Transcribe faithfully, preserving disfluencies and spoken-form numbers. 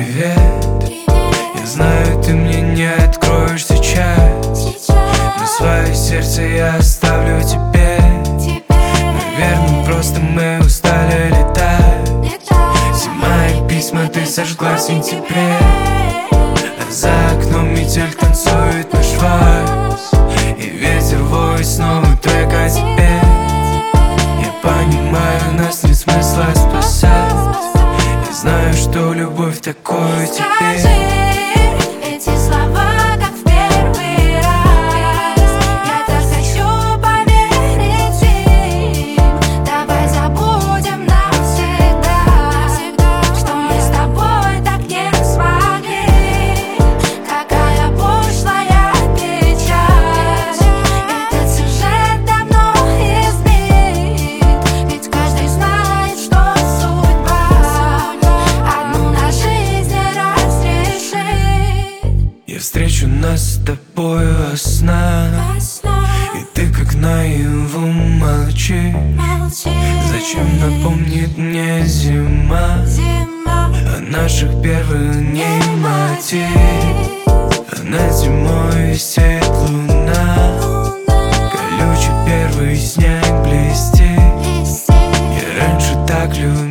Привет, я знаю, ты мне не откроешь сейчас, но свое сердце я оставлю тебе. Наверное, просто мы устали летать. Зима и письма ты сожгла в сентябре, а за окном метель танцует наш вальс, и ветер воет снова трек о тебе. Я понимаю, нас нет смысла спасать. Я знаю, что любовь такое теперь. Эти слова, как в первый раз. Я так хочу поверить им. Давай забудем навсегда, что мы с тобой так не смогли. Какая пошлая печаль. Этот сюжет давно избит, ведь каждый знает, что судьба одну на жизнь разрешит. Я встречу нас с тобой во снах, и ты как наяву молчи. Зачем напомнит мне зима о наших первых дней мотив? А над зимой висит луна, колючий первый снег блестит. Я раньше так любил